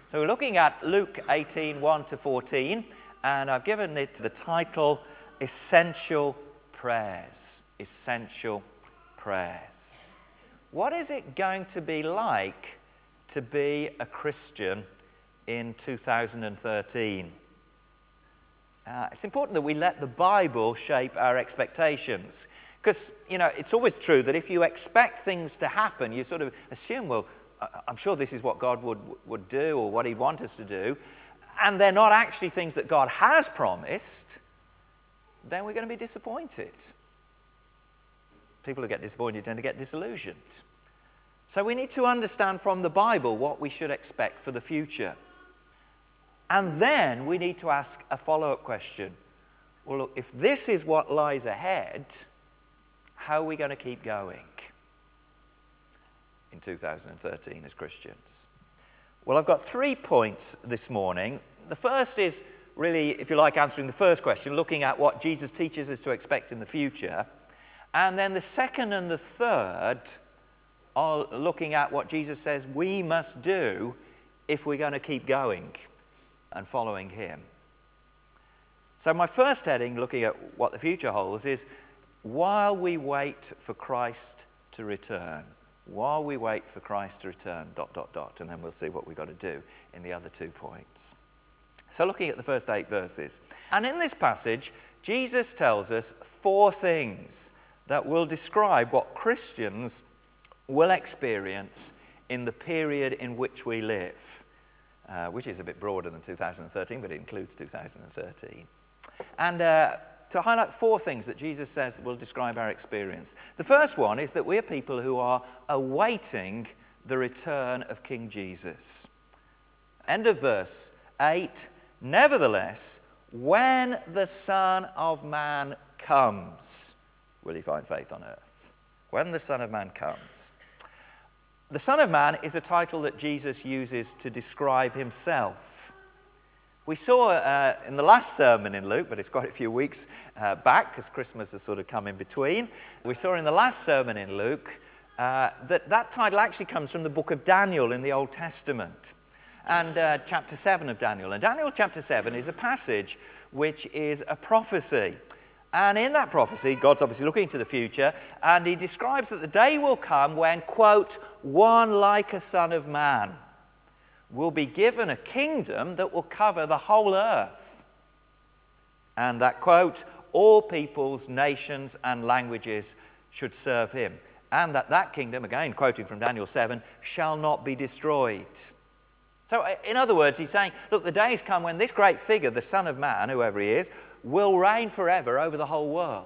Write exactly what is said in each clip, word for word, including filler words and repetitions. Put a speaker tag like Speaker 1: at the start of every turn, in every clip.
Speaker 1: So we're looking at Luke eighteen, one to fourteen, and I've given it the title, Essential Prayers. Essential Prayers. What is it going to be like to be a Christian in two thousand thirteen? Uh, it's important that we let the Bible shape our expectations. Because, you know, it's always true that if you expect things to happen, you sort of assume, well, I'm sure this is what God would, would do or what he'd want us to do, and they're not actually things that God has promised, then we're going to be disappointed. People who get disappointed tend to get disillusioned. So we need to understand from the Bible what we should expect for the future. And then we need to ask a follow-up question. Well, look, if this is what lies ahead, how are we going to keep going in two thousand thirteen as Christians? Well, I've got three points this morning. The first is really, if you like, answering the first question, looking at what Jesus teaches us to expect in the future. And then the second and the third are looking at what Jesus says we must do if we're going to keep going and following him. So my first heading, looking at what the future holds, is while we wait for Christ to return. While we wait for Christ to return, dot, dot, dot, and then we'll see what we've got to do in the other two points. So looking at the first eight verses. And in this passage, Jesus tells us four things that will describe what Christians will experience in the period in which we live, uh, which is a bit broader than two thousand thirteen, but it includes two thousand thirteen. And uh, to highlight four things that Jesus says will describe our experience. The first one is that we're people who are awaiting the return of King Jesus. End of verse eight. Nevertheless, when the Son of Man comes, will he find faith on earth? When the Son of Man comes. The Son of Man is a title that Jesus uses to describe himself. We saw uh, in the last sermon in Luke, but it's quite a few weeks uh, back because Christmas has sort of come in between. We saw in the last sermon in Luke uh, that that title actually comes from the book of Daniel in the Old Testament and uh, chapter seven of Daniel. And Daniel chapter seven is a passage which is a prophecy. And in that prophecy, God's obviously looking to the future, and he describes that the day will come when, quote, one like a son of man will be given a kingdom that will cover the whole earth. And that, quote, all peoples, nations, and languages should serve him. And that that kingdom, again quoting from Daniel seven, shall not be destroyed. So in other words, he's saying, look, the days come when this great figure, the Son of Man, whoever he is, will reign forever over the whole world.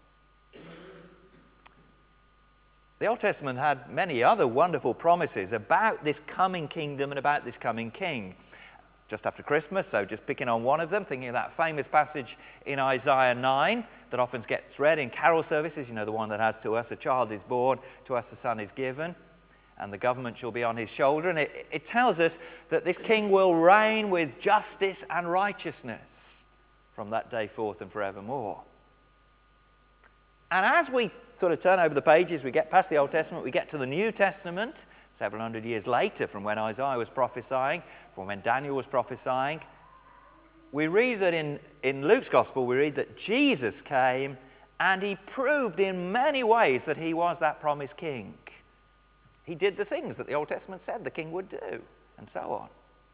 Speaker 1: The Old Testament had many other wonderful promises about this coming kingdom and about this coming king. Just after Christmas, so just picking on one of them, thinking of that famous passage in Isaiah nine that often gets read in carol services, you know, the one that has, to us a child is born, to us a son is given, and the government shall be on his shoulder. And it, it tells us that this king will reign with justice and righteousness from that day forth and forevermore. And as we sort of turn over the pages, we get past the Old Testament, we get to the New Testament, several hundred years later from when Isaiah was prophesying, from when Daniel was prophesying. We read that in, in Luke's Gospel, we read that Jesus came and he proved in many ways that he was that promised king. He did the things that the Old Testament said the king would do, and so on.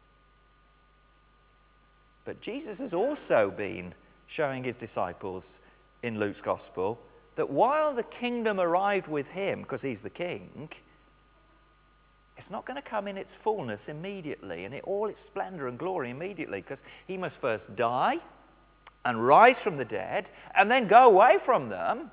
Speaker 1: But Jesus has also been showing his disciples in Luke's Gospel that while the kingdom arrived with him, because he's the king, it's not going to come in its fullness immediately and in all its splendor and glory immediately, because he must first die and rise from the dead and then go away from them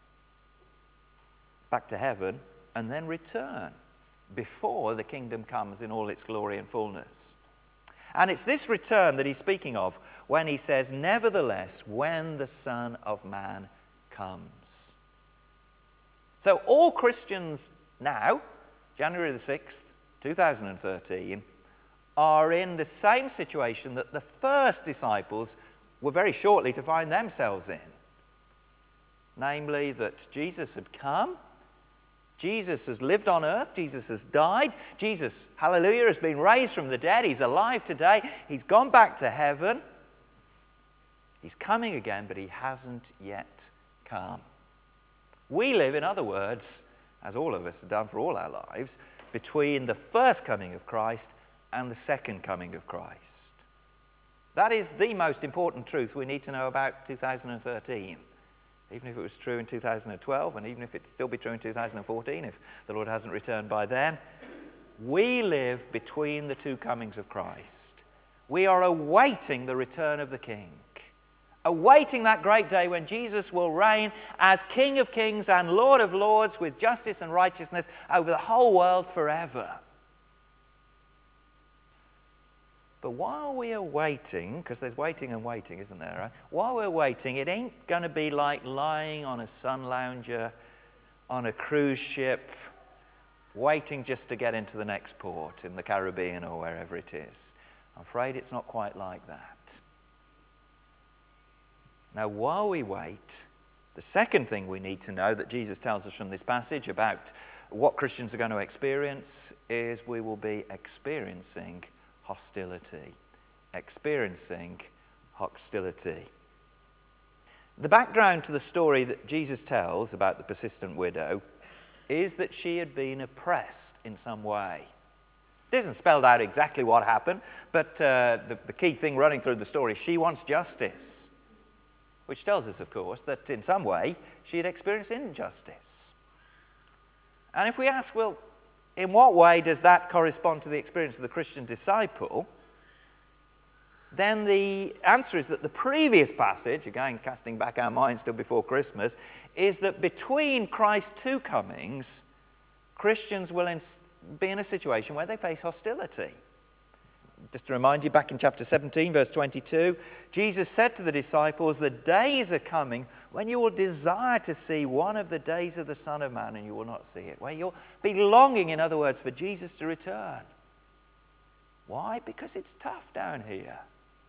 Speaker 1: back to heaven and then return before the kingdom comes in all its glory and fullness. And it's this return that he's speaking of when he says, nevertheless, when the Son of Man comes. So all Christians now, January the sixth, two thousand thirteen, are in the same situation that the first disciples were very shortly to find themselves in. Namely, that Jesus had come, Jesus has lived on earth. Jesus has died. Jesus, hallelujah, has been raised from the dead. He's alive today. He's gone back to heaven. He's coming again, but he hasn't yet come. We live, in other words, as all of us have done for all our lives, between the first coming of Christ and the second coming of Christ. That is the most important truth we need to know about two thousand thirteen. Even if it was true in two thousand twelve, and even if it still be true in two thousand fourteen, if the Lord hasn't returned by then, we live between the two comings of Christ. We are awaiting the return of the King, awaiting that great day when Jesus will reign as King of kings and Lord of lords with justice and righteousness over the whole world forever. But while we are waiting, because there's waiting and waiting, isn't there? Right? While we're waiting, it ain't going to be like lying on a sun lounger on a cruise ship, waiting just to get into the next port in the Caribbean or wherever it is. I'm afraid it's not quite like that. Now, while we wait, the second thing we need to know that Jesus tells us from this passage about what Christians are going to experience is we will be experiencing hostility. Experiencing hostility. The background to the story that Jesus tells about the persistent widow is that she had been oppressed in some way. It isn't spelled out exactly what happened, but uh, the, the key thing running through the story, she wants justice. Which tells us, of course, that in some way she had experienced injustice. And if we ask, well, in what way does that correspond to the experience of the Christian disciple? Then the answer is that the previous passage, again casting back our minds to before Christmas, is that between Christ's two comings, Christians will in, be in a situation where they face hostility. Just to remind you, back in chapter seventeen, verse twenty-two, Jesus said to the disciples, "The days are coming when you will desire to see one of the days of the Son of Man, and you will not see it." Where you'll be longing, in other words, for Jesus to return. Why? Because it's tough down here.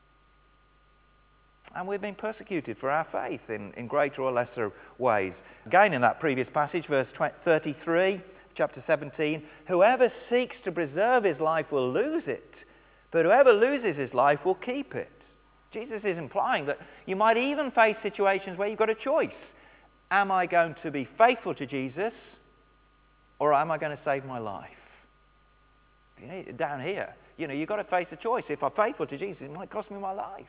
Speaker 1: And we've been persecuted for our faith in, in greater or lesser ways. Again, in that previous passage, verse thirty-three, chapter seventeen, "Whoever seeks to preserve his life will lose it, but whoever loses his life will keep it." Jesus is implying that you might even face situations where you've got a choice. Am I going to be faithful to Jesus, or am I going to save my life? You know, down here, you know, you've got to face a choice. If I'm faithful to Jesus, it might cost me my life.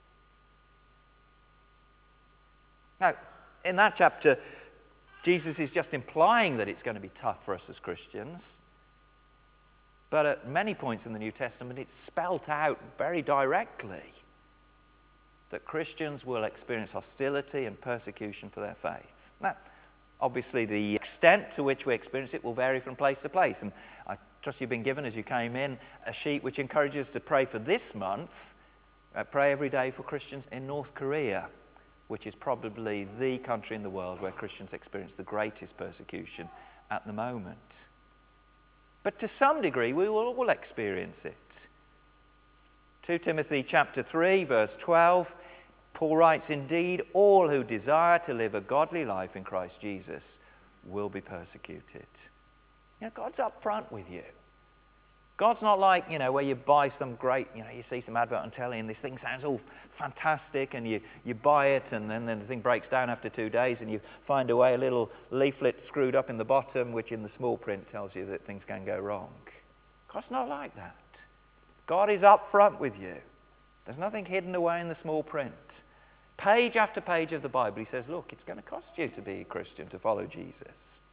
Speaker 1: Now, in that chapter, Jesus is just implying that it's going to be tough for us as Christians. But at many points in the New Testament, it's spelt out very directly that Christians will experience hostility and persecution for their faith. Now, obviously, the extent to which we experience it will vary from place to place. And I trust you've been given, as you came in, a sheet which encourages us to pray for this month. Uh, pray every day for Christians in North Korea, which is probably the country in the world where Christians experience the greatest persecution at the moment. But to some degree, we will all experience it. Second Timothy chapter three, verse twelve, Paul writes, "Indeed, all who desire to live a godly life in Christ Jesus will be persecuted." You know, God's up front with you. God's not like, you know, where you buy some great, you know, you see some advert on telly and this thing sounds all fantastic and you, you buy it and then, then the thing breaks down after two days and you find away a little leaflet screwed up in the bottom which in the small print tells you that things can go wrong. God's not like that. God is up front with you. There's nothing hidden away in the small print. Page after page of the Bible, he says, look, it's going to cost you to be a Christian, to follow Jesus.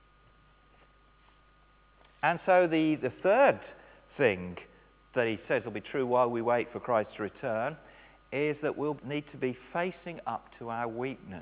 Speaker 1: And so the, the third thing that he says will be true while we wait for Christ to return is that we'll need to be facing up to our weakness.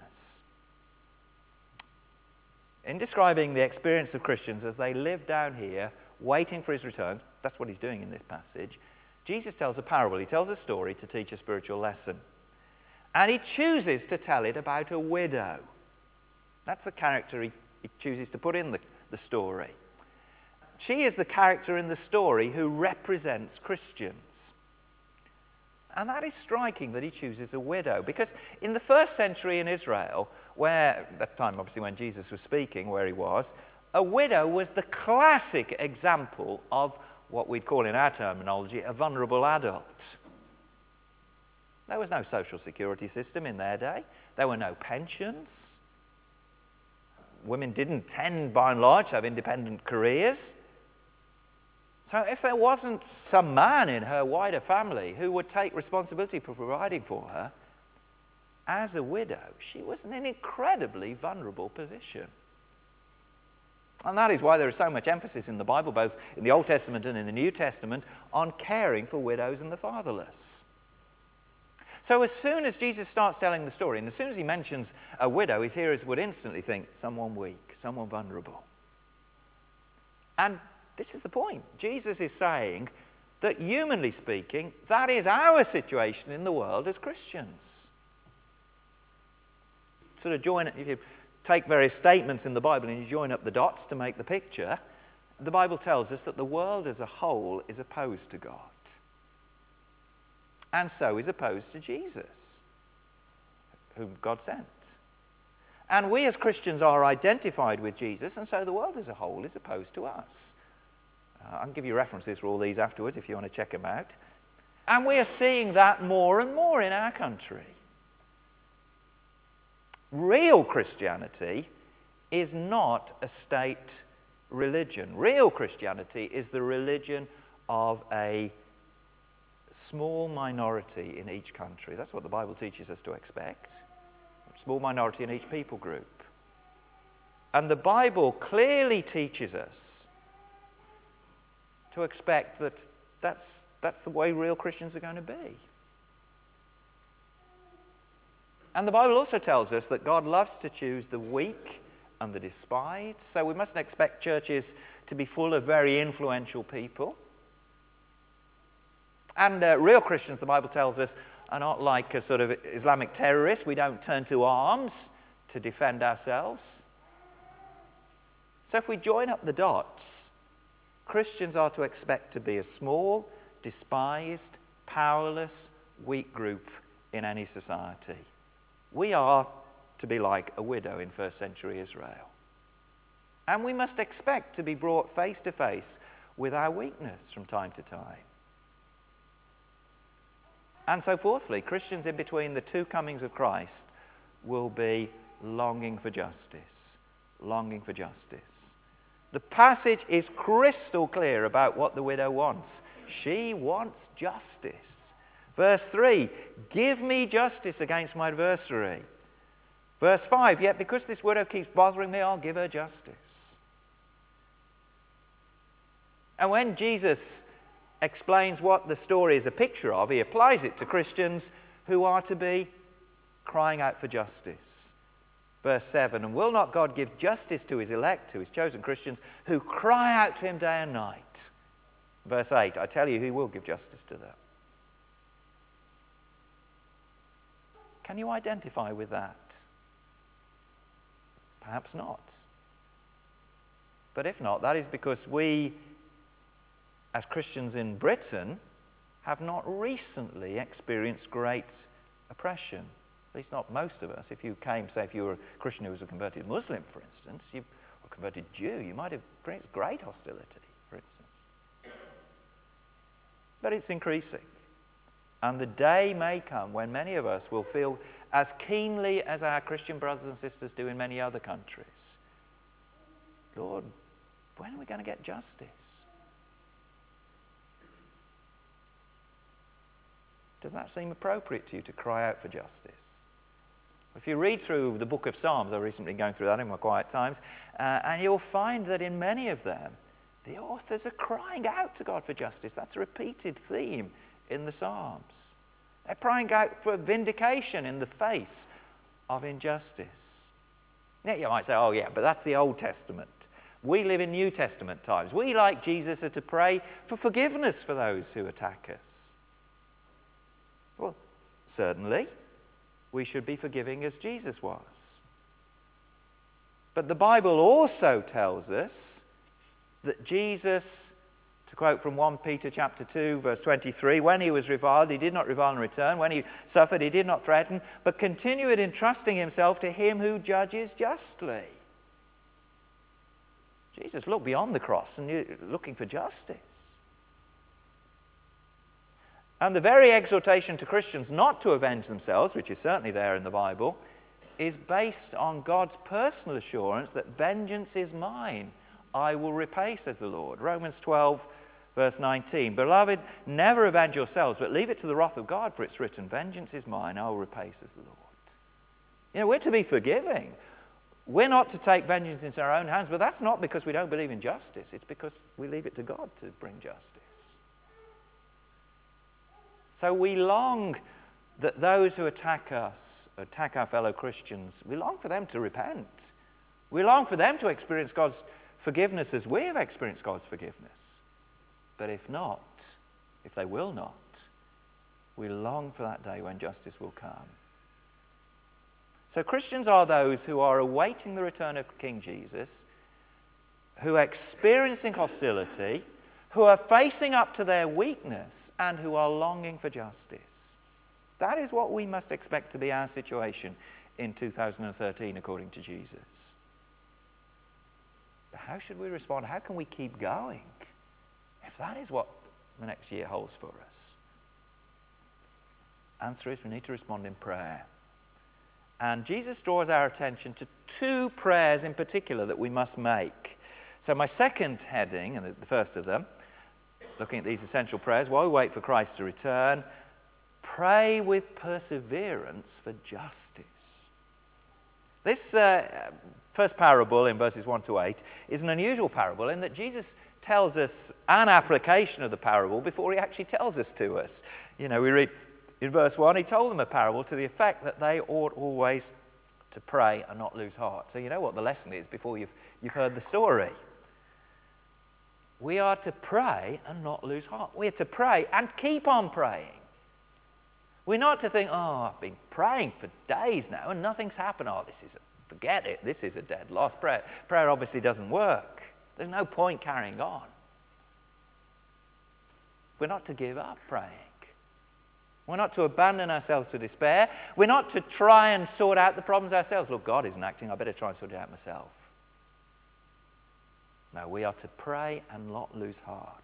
Speaker 1: In describing the experience of Christians as they live down here, waiting for his return, that's what he's doing in this passage, Jesus tells a parable. He tells a story to teach a spiritual lesson. And he chooses to tell it about a widow. That's the character he, he chooses to put in the, the story. She is the character in the story who represents Christians. And that is striking that he chooses a widow. Because in the first century in Israel, where, at the time obviously when Jesus was speaking, where he was, A widow was the classic example of what we'd call in our terminology a vulnerable adult. There was no social security system in their day. There were no pensions. Women didn't tend, by and large, to have independent careers. So if there wasn't some man in her wider family who would take responsibility for providing for her, as a widow, she was in an incredibly vulnerable position. And that is why there is so much emphasis in the Bible, both in the Old Testament and in the New Testament, on caring for widows and the fatherless. So as soon as Jesus starts telling the story, and as soon as he mentions a widow, his hearers would instantly think, someone weak, someone vulnerable. And this is the point. Jesus is saying that, humanly speaking, that is our situation in the world as Christians. Sort of join it, if you take various statements in the Bible and you join up the dots to make the picture, the Bible tells us that the world as a whole is opposed to God. And so is opposed to Jesus, whom God sent. And we as Christians are identified with Jesus, and so the world as a whole is opposed to us. Uh, I can give you references for all these afterwards if you want to check them out. And we are seeing that more and more in our country. Real Christianity is not a state religion. Real Christianity is the religion of a small minority in each country. That's what the Bible teaches us to expect. A small minority in each people group. And the Bible clearly teaches us to expect that that's, that's the way real Christians are going to be. And the Bible also tells us that God loves to choose the weak and the despised. So we mustn't expect churches to be full of very influential people. And uh, real Christians, the Bible tells us, are not like a sort of Islamic terrorists. We don't turn to arms to defend ourselves. So if we join up the dots, Christians are to expect to be a small, despised, powerless, weak group in any society. We are to be like a widow in first century Israel. And we must expect to be brought face to face with our weakness from time to time. And so fourthly, Christians in between the two comings of Christ will be longing for justice. Longing for justice. The passage is crystal clear about what the widow wants. She wants justice. Verse three, give me justice against my adversary. Verse five, yet because this widow keeps bothering me, I'll give her justice. And when Jesus explains what the story is a picture of, he applies it to Christians who are to be crying out for justice. Verse seven, and will not God give justice to his elect, to his chosen Christians, who cry out to him day and night? Verse eight, I tell you, he will give justice to them. Can you identify with that? Perhaps not. But if not, that is because we, as Christians in Britain, have not recently experienced great oppression. At least not most of us. If you came, say, if you were a Christian who was a converted Muslim, for instance, you, or a converted Jew, you might have experienced great hostility, for instance. But it's increasing. And the day may come when many of us will feel as keenly as our Christian brothers and sisters do in many other countries, Lord, when are we going to get justice? Does that seem appropriate to you to cry out for justice? If you read through the book of Psalms, I've recently been going through that in my quiet times, uh, and you'll find that in many of them, the authors are crying out to God for justice. That's a repeated theme in the Psalms. They're crying out for vindication in the face of injustice. Now you might say, oh yeah, but that's the Old Testament. We live in New Testament times. We, like Jesus, are to pray for forgiveness for those who attack us. Well, certainly, we should be forgiving as Jesus was. But the Bible also tells us that Jesus, to quote from First Peter chapter two, verse twenty-three, when he was reviled, he did not revile in return. When he suffered, he did not threaten, but continued entrusting himself to him who judges justly. Jesus looked beyond the cross and you're looking for justice. And the very exhortation to Christians not to avenge themselves, which is certainly there in the Bible, is based on God's personal assurance that vengeance is mine. I will repay, says the Lord. Romans twelve, verse nineteen. Beloved, never avenge yourselves, but leave it to the wrath of God, for it's written, vengeance is mine, I will repay, says the Lord. You know, we're to be forgiving. We're not to take vengeance into our own hands, but that's not because we don't believe in justice. It's because we leave it to God to bring justice. So we long that those who attack us, attack our fellow Christians, we long for them to repent. We long for them to experience God's forgiveness as we have experienced God's forgiveness. But if not, if they will not, we long for that day when justice will come. So Christians are those who are awaiting the return of King Jesus, who are experiencing hostility, who are facing up to their weakness, and who are longing for justice. That is what we must expect to be our situation in two thousand thirteen, according to Jesus. But how should we respond? How can we keep going if that is what the next year holds for us? Answer is we need to respond in prayer. And Jesus draws our attention to two prayers in particular that we must make. So my second heading, and the first of them, looking at these essential prayers, while we wait for Christ to return, pray with perseverance for justice. This uh, first parable in verses one to eight is an unusual parable in that Jesus tells us an application of the parable before he actually tells us to us. You know, we read in verse one, he told them a parable to the effect that they ought always to pray and not lose heart. So you know what the lesson is before you've, you've heard the story. We are to pray and not lose heart. We are to pray and keep on praying. We're not to think, oh, I've been praying for days now and nothing's happened. Oh, this is a, forget it, this is a dead loss. Prayer, prayer obviously doesn't work. There's no point carrying on. We're not to give up praying. We're not to abandon ourselves to despair. We're not to try and sort out the problems ourselves. Look, God isn't acting, I better try and sort it out myself. No, we are to pray and not lose heart.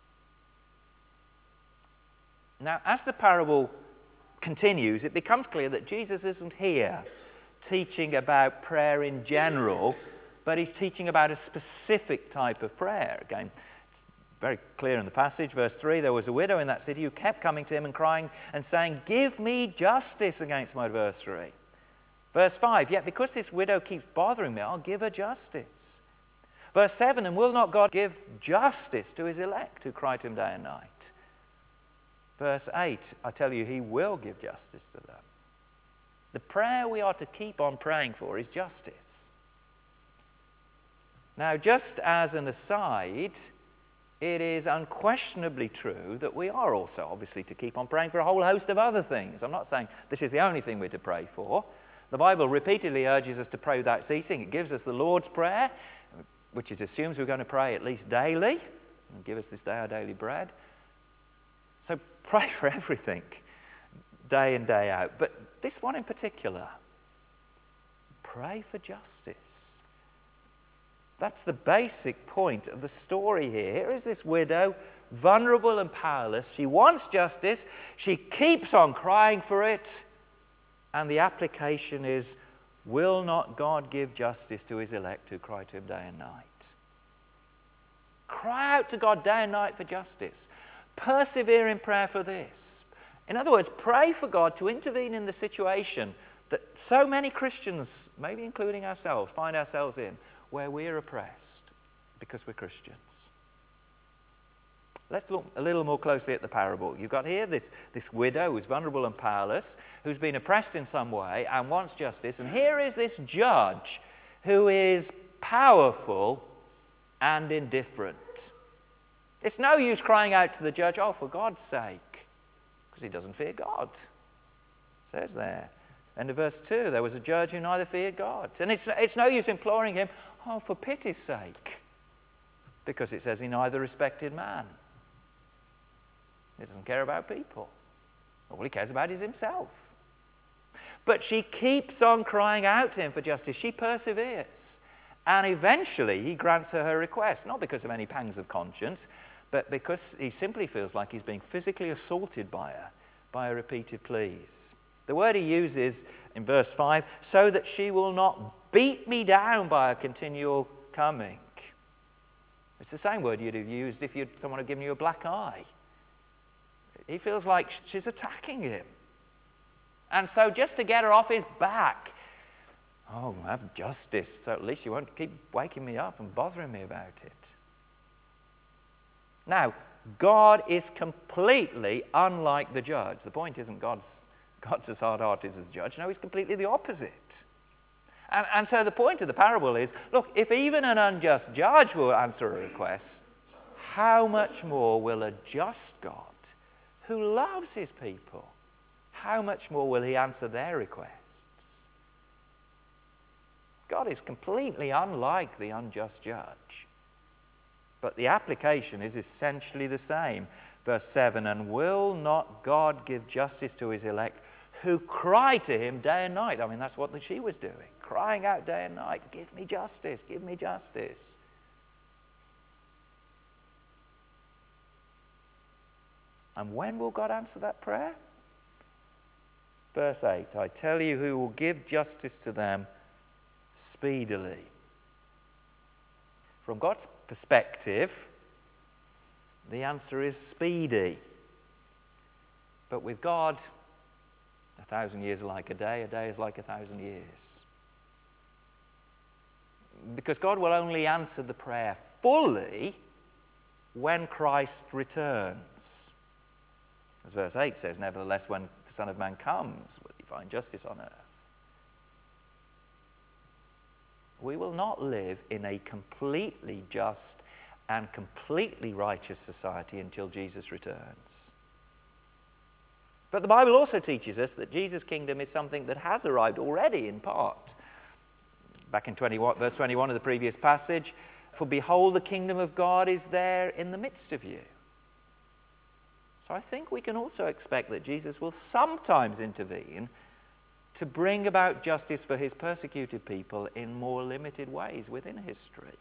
Speaker 1: Now, as the parable continues, it becomes clear that Jesus isn't here teaching about prayer in general, but he's teaching about a specific type of prayer. Again, it's very clear in the passage, verse three, there was a widow in that city who kept coming to him and crying and saying, give me justice against my adversary. Verse five, yet because this widow keeps bothering me, I'll give her justice. Verse seven, and will not God give justice to his elect who cry to him day and night? Verse eight, I tell you, he will give justice to them. The prayer we are to keep on praying for is justice. Now, just as an aside, it is unquestionably true that we are also obviously to keep on praying for a whole host of other things. I'm not saying this is the only thing we're to pray for. The Bible repeatedly urges us to pray without ceasing. It gives us the Lord's Prayer, which it assumes we're going to pray at least daily. And give us this day our daily bread. So pray for everything, day in, day out. But this one in particular, pray for justice. That's the basic point of the story here. Here is this widow, vulnerable and powerless. She wants justice. She keeps on crying for it. And the application is, will not God give justice to his elect who cry to him day and night? Cry out to God day and night for justice. Persevere in prayer for this. In other words, pray for God to intervene in the situation that so many Christians, maybe including ourselves, find ourselves in, where we're oppressed because we're Christians. Let's look a little more closely at the parable. You've got here this, this widow who's vulnerable and powerless, who's been oppressed in some way and wants justice. And here is this judge who is powerful and indifferent. It's no use crying out to the judge, oh, for God's sake, because he doesn't fear God. It says there. End of verse two, there was a judge who neither feared God. And it's, it's no use imploring him, oh, for pity's sake, because it says he neither respected man. He doesn't care about people. All he cares about is himself. But she keeps on crying out to him for justice. She perseveres. And eventually he grants her her request, not because of any pangs of conscience, but because he simply feels like he's being physically assaulted by her, by her repeated pleas. The word he uses in verse five, so that she will not beat me down by her continual coming. It's the same word you'd have used if you'd, someone had given you a black eye. He feels like she's attacking him. And so just to get her off his back, oh, have justice, so at least you won't keep waking me up and bothering me about it. Now, God is completely unlike the judge. The point isn't God's, God's as hard-hearted as the judge. No, he's completely the opposite. And, and so the point of the parable is, look, if even an unjust judge will answer a request, how much more will a just God, who loves his people, how much more will he answer their requests? God is completely unlike the unjust judge. But the application is essentially the same. Verse seven, and will not God give justice to his elect who cry to him day and night? I mean, that's what she was doing, crying out day and night, give me justice, give me justice. And when will God answer that prayer? Verse eight, I tell you who will give justice to them speedily. From God's perspective, the answer is speedy. But with God, a thousand years are like a day, a day is like a thousand years. Because God will only answer the prayer fully when Christ returns. As verse eight says, nevertheless, when the Son of Man comes, will he find justice on earth? We will not live in a completely just and completely righteous society until Jesus returns. But the Bible also teaches us that Jesus' kingdom is something that has arrived already in part. Back in twenty-one, verse twenty-one of the previous passage, for behold, the kingdom of God is there in the midst of you. So I think we can also expect that Jesus will sometimes intervene to bring about justice for his persecuted people in more limited ways within history.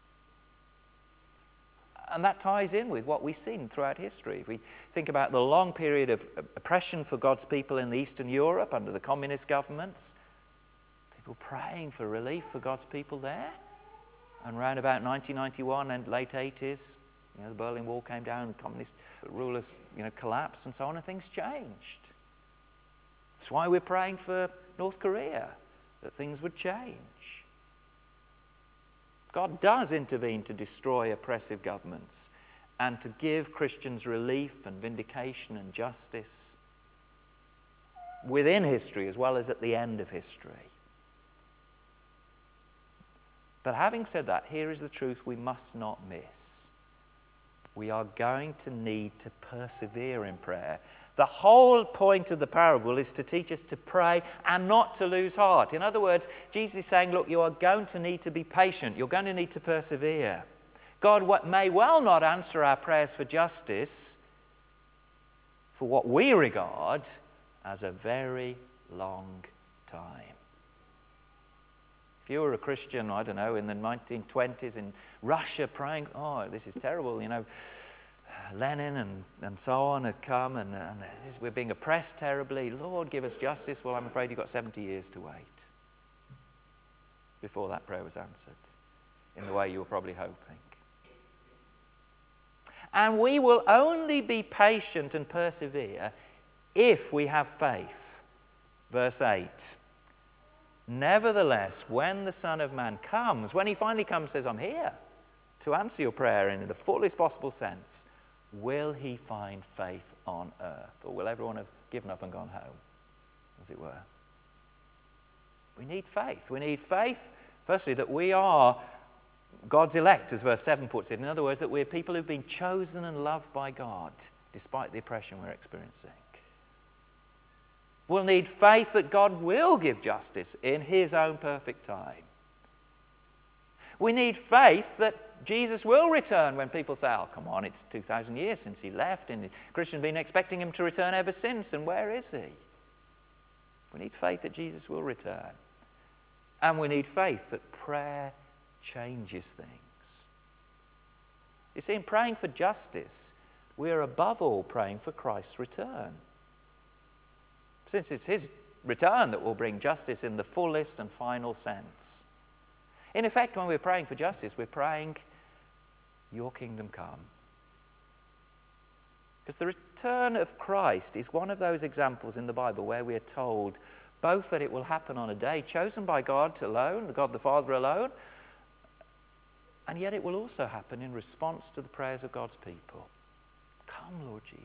Speaker 1: And that ties in with what we've seen throughout history. If we think about the long period of oppression for God's people in Eastern Europe under the communist governments, people praying for relief for God's people there. And around about nineteen ninety-one and late eighties, you know, the Berlin Wall came down, the communist rulers, you know, collapsed and so on, and things changed. That's why we're praying for North Korea, that things would change. God does intervene to destroy oppressive governments and to give Christians relief and vindication and justice within history as well as at the end of history. But having said that, here is the truth we must not miss. We are going to need to persevere in prayer. The whole point of the parable is to teach us to pray and not to lose heart. In other words, Jesus is saying, look, you are going to need to be patient. You're going to need to persevere. God may well not answer our prayers for justice for what we regard as a very long time. If you were a Christian, I don't know, in the nineteen twenties in Russia praying, oh, this is terrible, you know, Lenin and, and so on had come and, and we're being oppressed terribly. Lord, give us justice. Well, I'm afraid you've got seventy years to wait before that prayer was answered in the way you were probably hoping. And we will only be patient and persevere if we have faith. Verse eight. Nevertheless, when the Son of Man comes, when he finally comes, says, I'm here to answer your prayer in the fullest possible sense, will he find faith on earth? Or will everyone have given up and gone home, as it were? We need faith. We need faith, firstly, that we are God's elect, as verse seven puts it. In other words, that we're people who've been chosen and loved by God, despite the oppression we're experiencing. We'll need faith that God will give justice in his own perfect time. We need faith that Jesus will return when people say, oh, come on, it's two thousand years since he left, and Christians have been expecting him to return ever since, and where is he? We need faith that Jesus will return. And we need faith that prayer changes things. You see, in praying for justice, we are above all praying for Christ's return. Since it's his return that will bring justice in the fullest and final sense. In effect, when we're praying for justice, we're praying, your kingdom come. Because the return of Christ is one of those examples in the Bible where we are told both that it will happen on a day chosen by God alone, God the Father alone, and yet it will also happen in response to the prayers of God's people. Come, Lord Jesus.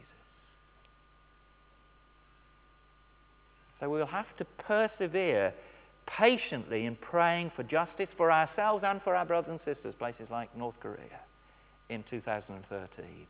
Speaker 1: So we'll have to persevere patiently in praying for justice for ourselves and for our brothers and sisters, places like North Korea, in two thousand thirteen.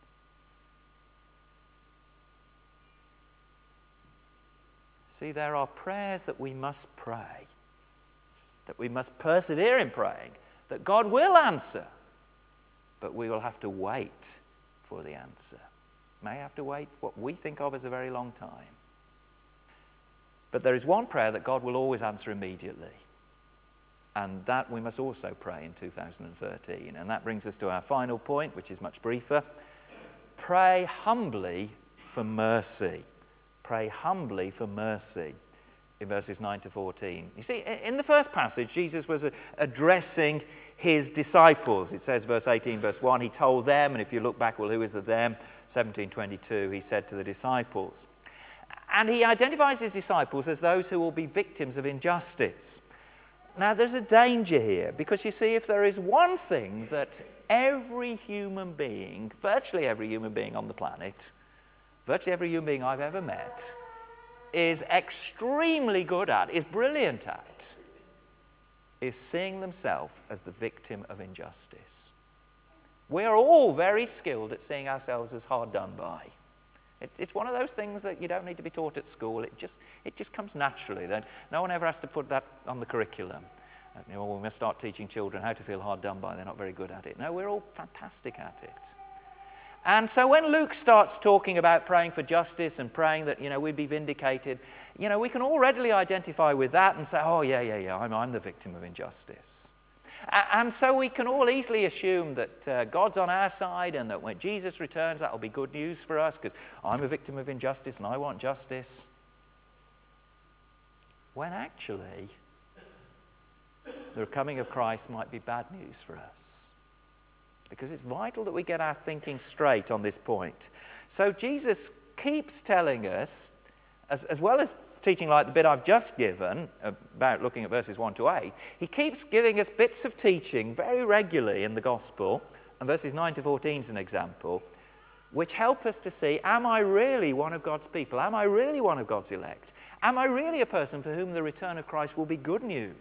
Speaker 1: See, there are prayers that we must pray, that we must persevere in praying, that God will answer, but we will have to wait for the answer. May have to wait what we think of as a very long time. But there is one prayer that God will always answer immediately, and that we must also pray in two thousand thirteen. And that brings us to our final point, which is much briefer. Pray humbly for mercy. Pray humbly for mercy in verses nine to fourteen. You see, in the first passage, Jesus was addressing his disciples. It says, verse eighteen, verse one, he told them, and if you look back, well, who is the them? seventeen twenty-two, he said to the disciples. And he identifies his disciples as those who will be victims of injustice. Now, there's a danger here, because you see, if there is one thing that every human being, virtually every human being on the planet, virtually every human being I've ever met, is extremely good at, is brilliant at, is seeing themselves as the victim of injustice. We are all very skilled at seeing ourselves as hard done by. It, it's one of those things that you don't need to be taught at school. It just, it just comes naturally. Then no one ever has to put that on the curriculum. Uh, you know, we must start teaching children how to feel hard done by. They're not very good at it. No, we're all fantastic at it. And so when Luke starts talking about praying for justice and praying that, you know, we'd be vindicated, you know, we can all readily identify with that and say, oh, yeah, yeah, yeah, I'm, I'm the victim of injustice. And so we can all easily assume that uh, God's on our side and that when Jesus returns, that'll be good news for us because I'm a victim of injustice and I want justice. When actually, the coming of Christ might be bad news for us. Because it's vital that we get our thinking straight on this point. So Jesus keeps telling us, as, as well as teaching like the bit I've just given about looking at verses one to eight, he keeps giving us bits of teaching very regularly in the gospel, and verses nine to fourteen is an example, which help us to see, am I really one of God's people? Am I really one of God's elect? Am I really a person for whom the return of Christ will be good news?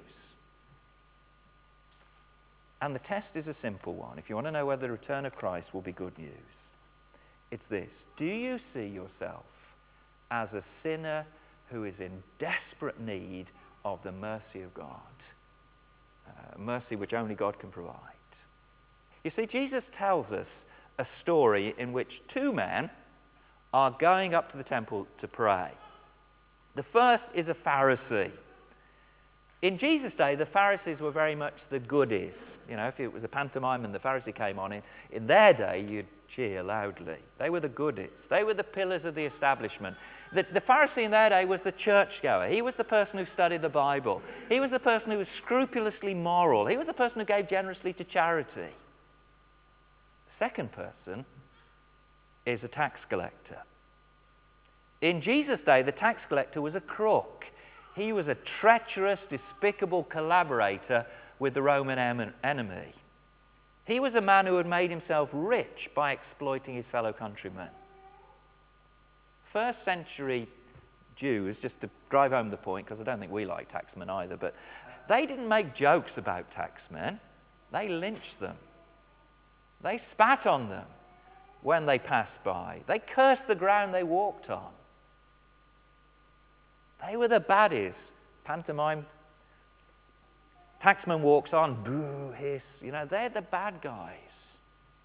Speaker 1: And the test is a simple one. If you want to know whether the return of Christ will be good news, it's this. Do you see yourself as a sinner who is in desperate need of the mercy of God? Uh, mercy which only God can provide. You see, Jesus tells us a story in which two men are going up to the temple to pray. The first is a Pharisee. In Jesus' day, the Pharisees were very much the goodies. You know, if it was a pantomime and the Pharisee came on in, in their day, you'd cheer loudly. They were the goodies. They were the pillars of the establishment. The, the Pharisee in their day was the churchgoer. He was the person who studied the Bible. He was the person who was scrupulously moral. He was the person who gave generously to charity. The second person is a tax collector. In Jesus' day, the tax collector was a crook. He was a treacherous, despicable collaborator with the Roman em- enemy. He was a man who had made himself rich by exploiting his fellow countrymen. First century Jews, just to drive home the point, because I don't think we like taxmen either, but they didn't make jokes about taxmen. They lynched them. They spat on them when they passed by. They cursed the ground they walked on. They were the baddies. Pantomime. Taxman walks on, boo, hiss. You know, they're the bad guys.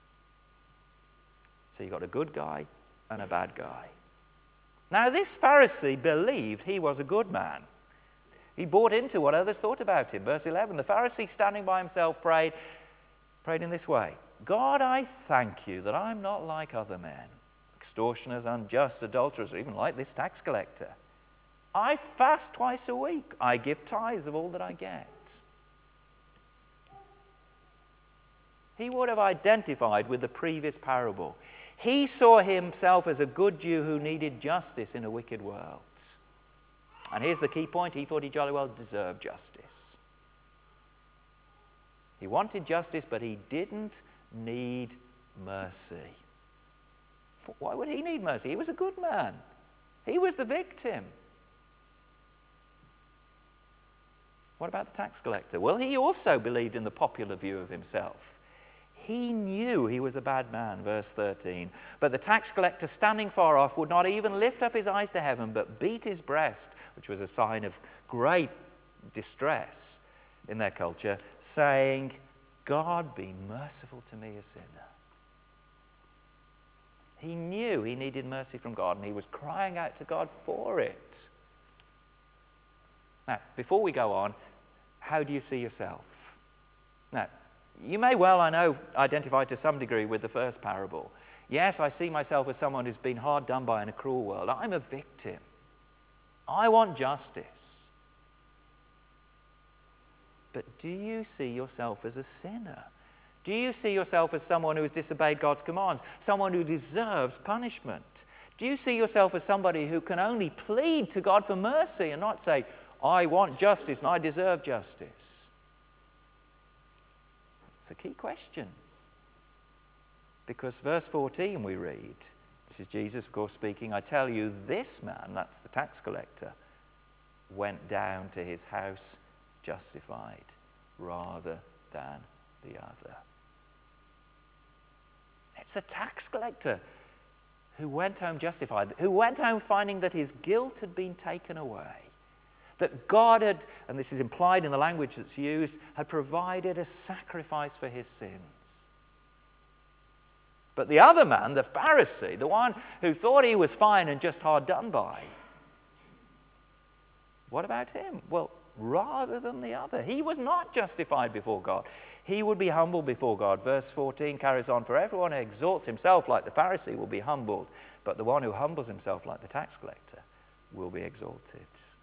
Speaker 1: So you've got a good guy and a bad guy. Now, this Pharisee believed he was a good man. He bought into what others thought about him. Verse eleven, the Pharisee standing by himself prayed, prayed in this way, God, I thank you that I'm not like other men, extortioners, unjust, adulterers, or even like this tax collector. I fast twice a week. I give tithes of all that I get. He would have identified with the previous parable. He saw himself as a good Jew who needed justice in a wicked world. And here's the key point. He thought he jolly well deserved justice. He wanted justice, but he didn't need mercy. Why would he need mercy? He was a good man. He was the victim. What about the tax collector? Well, he also believed in the popular view of himself. He knew he was a bad man, verse thirteen. But the tax collector, standing far off, would not even lift up his eyes to heaven, but beat his breast, which was a sign of great distress in their culture, saying, God, be merciful to me, a sinner. He knew he needed mercy from God, and he was crying out to God for it. Now, before we go on, how do you see yourself? Now, you may well, I know, identify to some degree with the first parable. Yes, I see myself as someone who's been hard done by in a cruel world. I'm a victim. I want justice. But do you see yourself as a sinner? Do you see yourself as someone who has disobeyed God's commands? Someone who deserves punishment? Do you see yourself as somebody who can only plead to God for mercy and not say, I want justice and I deserve justice? It's a key question. Because verse fourteen we read, this is Jesus, of course, speaking, I tell you, this man, that's the tax collector, went down to his house justified rather than the other. It's the tax collector who went home justified, who went home finding that his guilt had been taken away. That God had, and this is implied in the language that's used, had provided a sacrifice for his sins. But the other man, the Pharisee, the one who thought he was fine and just hard done by, what about him? Well, rather than the other, he was not justified before God. He would be humbled before God. Verse fourteen carries on, for everyone who exalts himself like the Pharisee will be humbled, but the one who humbles himself like the tax collector will be exalted.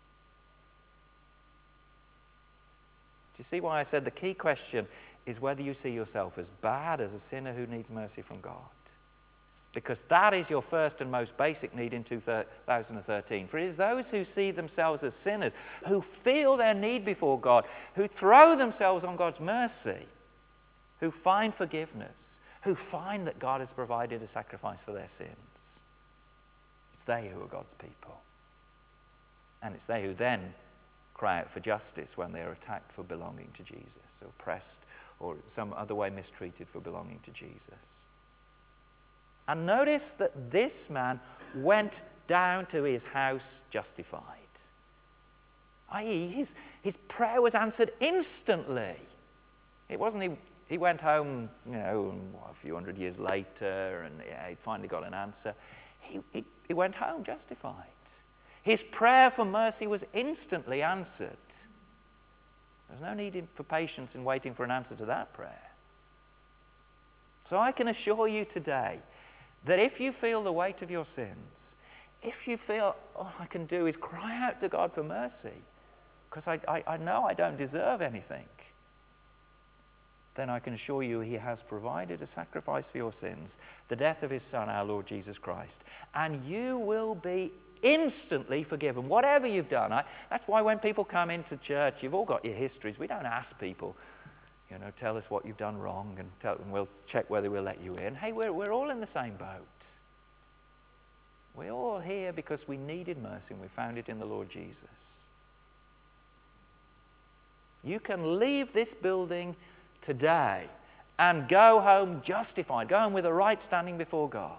Speaker 1: Do you see why I said the key question is whether you see yourself as bad, as a sinner who needs mercy from God? Because that is your first and most basic need in two thousand thirteen. For it is those who see themselves as sinners, who feel their need before God, who throw themselves on God's mercy, who find forgiveness, who find that God has provided a sacrifice for their sins. It's they who are God's people. And it's they who then cry out for justice when they are attacked for belonging to Jesus, or oppressed, or some other way mistreated for belonging to Jesus. And notice that this man went down to his house justified. that is, his, his prayer was answered instantly. It wasn't he, he went home, you know, a few hundred years later, and yeah, he finally got an answer. He, he, he went home justified. His prayer for mercy was instantly answered. There's no need for patience in waiting for an answer to that prayer. So I can assure you today that if you feel the weight of your sins, if you feel all I can do is cry out to God for mercy, because I, I, I know I don't deserve anything, then I can assure you he has provided a sacrifice for your sins, the death of his Son, our Lord Jesus Christ, and you will be instantly forgiven, whatever you've done. I, that's why when people come into church, you've all got your histories. We don't ask people, you know, tell us what you've done wrong, and, tell, and we'll check whether we'll let you in. Hey, we're, we're all in the same boat. We're all here because we needed mercy, and we found it in the Lord Jesus. You can leave this building today and go home justified, go home with a right standing before God.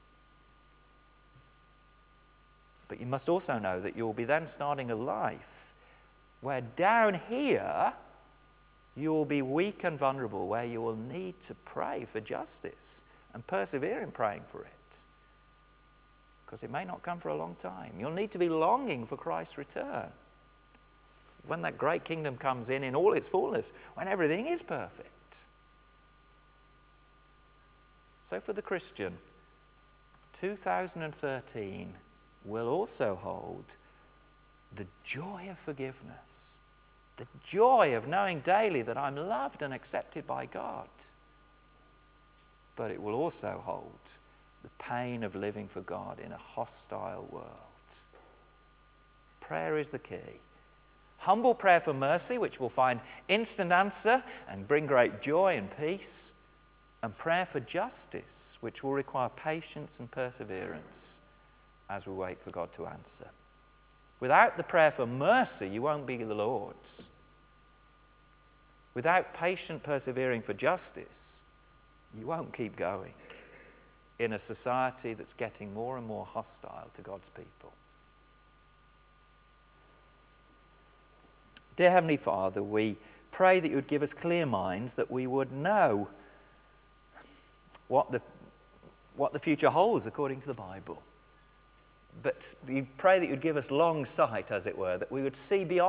Speaker 1: But you must also know that you'll be then starting a life where down here you will be weak and vulnerable, where you will need to pray for justice and persevere in praying for it. Because it may not come for a long time. You'll need to be longing for Christ's return. when that great kingdom comes in in all its fullness, when everything is perfect. So for the Christian, two thousand thirteen will also hold the joy of forgiveness, the joy of knowing daily that I'm loved and accepted by God. But it will also hold the pain of living for God in a hostile world. Prayer is the key. Humble prayer for mercy, which will find instant answer and bring great joy and peace. And prayer for justice, which will require patience and perseverance as we wait for God to answer. Without the prayer for mercy, you won't be the Lord's. Without patient persevering for justice, you won't keep going in a society that's getting more and more hostile to God's people. Dear Heavenly Father, we pray that you would give us clear minds, that we would know what the, what the future holds according to the Bible. But we pray that you'd give us long sight, as it were, that we would see beyond